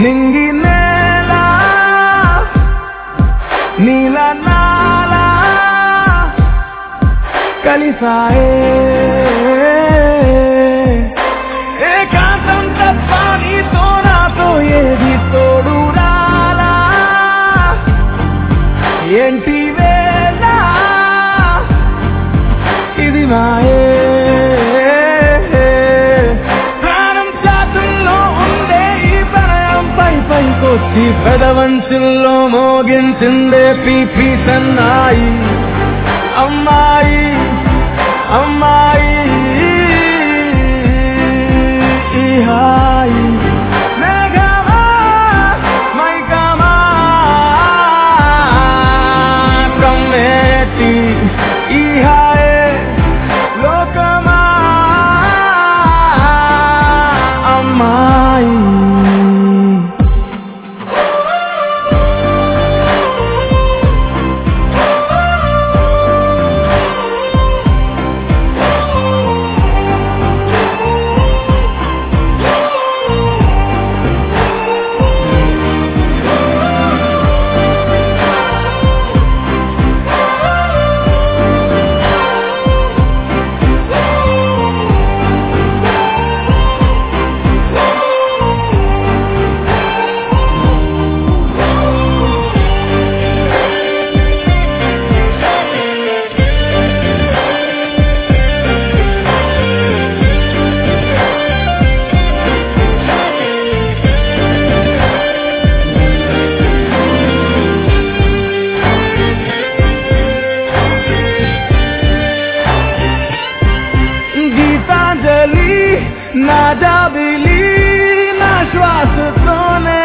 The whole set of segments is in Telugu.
నింగి నేల నీల నాల కలిసాయే ఏకాంతం తప్ప నీతో నాతో ఏది తోడు రాలా ఏంటి వేళ ఇది మాయే ప్రాణం చాతుల్లో ఉండే ఈ ప్రణయం పైకొచ్చి పెదవంచుల్లో మోగించిందే పీపీ సన్నాయి అమ్మాయి అమ్మాయి ఈ హాయి మేఘమా మైకమా కమ్మేటి ఈ హాయే లోకమా అమ్మాయి నా జాబిలి నా శ్వాసతోనే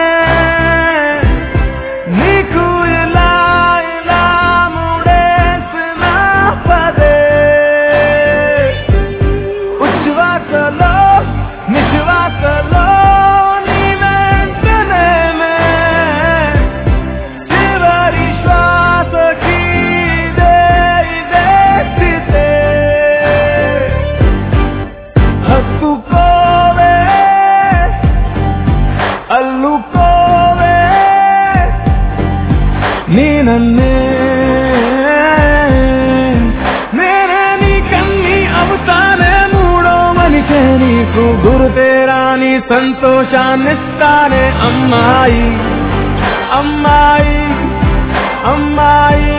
నీకు ఇలా ఇలా ముడేసిన పదే ఉచ్ఛ్వాసలో నిశ్వాసలో నీ వెంటనే చివరి శ్వాసకి ఇదే స్థితే హత్తుకోవే అల్లుకోవే నేనన్నే నేనే నీ కన్ని అవుతానే మూడో మనిషే నీకు గురుతేరాని సంతోషాన్నిస్తానే అమ్మాయి అమ్మాయి అమ్మాయి